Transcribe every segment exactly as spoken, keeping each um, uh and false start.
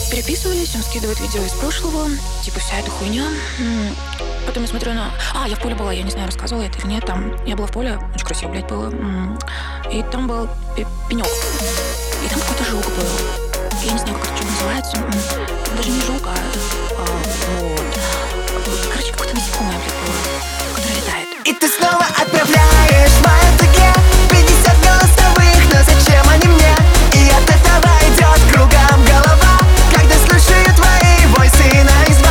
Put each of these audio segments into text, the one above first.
переписывались, он скидывает видео из прошлого, типа вся эта хуйня. М, Потом я смотрю на... А, я в поле была, я не знаю, рассказывала я это или нет. Там я была в поле, очень красиво, блядь, было. М, И там был пе- пенек. И там какой-то жук был. Я не знаю, как это что называется. М, Там даже не жук, а... а, вот. Короче, какое-то насекомое, блядь, было, которое летает. И ты снова отправляешь в мою таге пятьдесят голосовых, но зачем они мне? И от этого идет кругом голова, когда слушаю твои войсы наизба.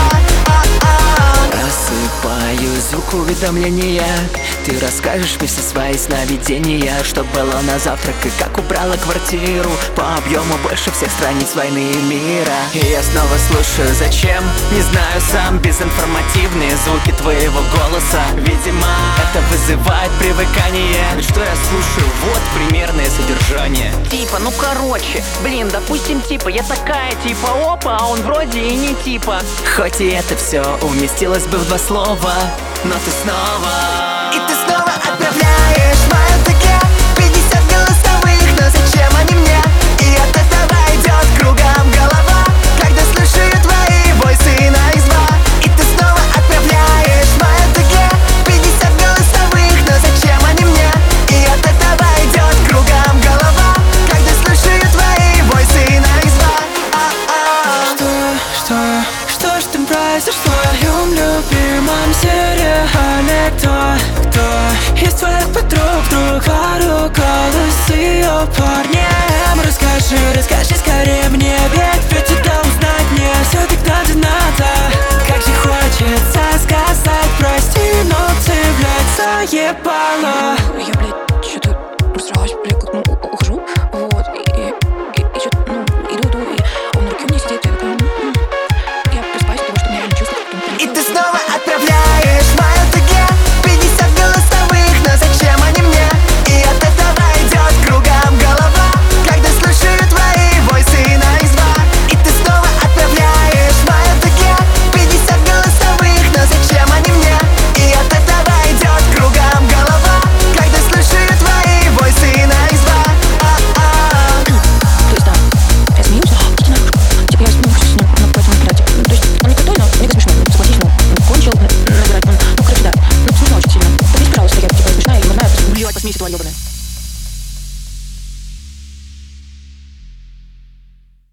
Просыпаюсь, звук уведомления. Ты расскажешь мне все свои сновидения, что было на завтрак и как убрала квартиру. По объему больше всех страниц войны и мира. И я снова слушаю, зачем? Не знаю сам, безинформативные звуки твоего голоса. Видимо, это вызывает привыкание. Ведь что я слушаю, вот примерное содержание. Типа, ну короче, блин, допустим, типа, я такая, типа, опа, а он вроде и не типа. Хоть и это все уместилось бы в два слова, но ты снова И ты снова отправляешь в мою таге пятьдесят голосовых, но зачем они мне? И от этого идет кругом голова, когда слушаю твои войсы наизба. И ты снова отправляешь в мою таге пятьдесят голосовых, но зачем они мне? И от этого идет кругом голова, когда слушаю твои войсы наизба. Что, что, что ж там произошло? В любимом сериале кто, кто из твоих подруг вдруг поругалась с ее парнем? Расскажи, расскажи скорее мне,